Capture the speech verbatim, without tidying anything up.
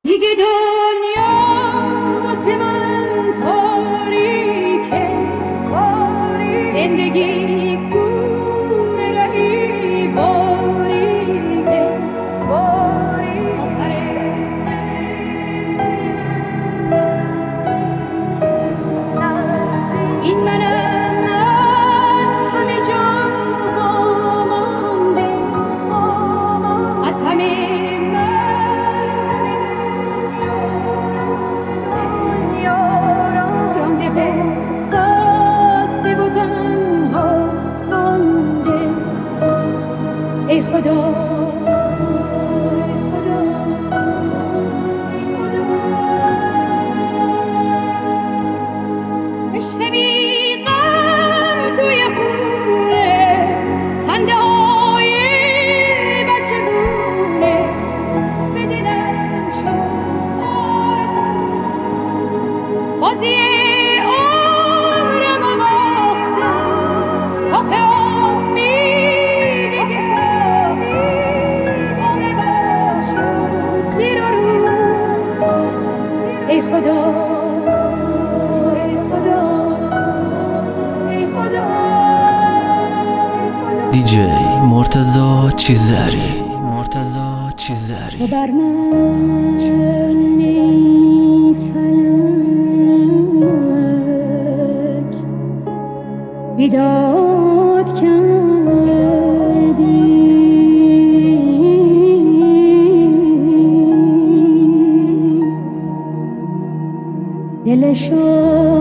دیگه دنیا واسه من تاریکه، زندگی کوره رهی باریکه، آخر این منم از همه جا وامانده، از همه ای خدا، ای خدا، ای خدا، بشنوی غم توی خونه، خنده های بچه گونه، به دلم شد آرزو، بازی عمرم و باختم، آخه ای خدا، ای خدا، ای خدا. دیجی مرتضی چیزدری، مرتضی چیزدری. تو بر من ای فلک بیداد کردی، دلشو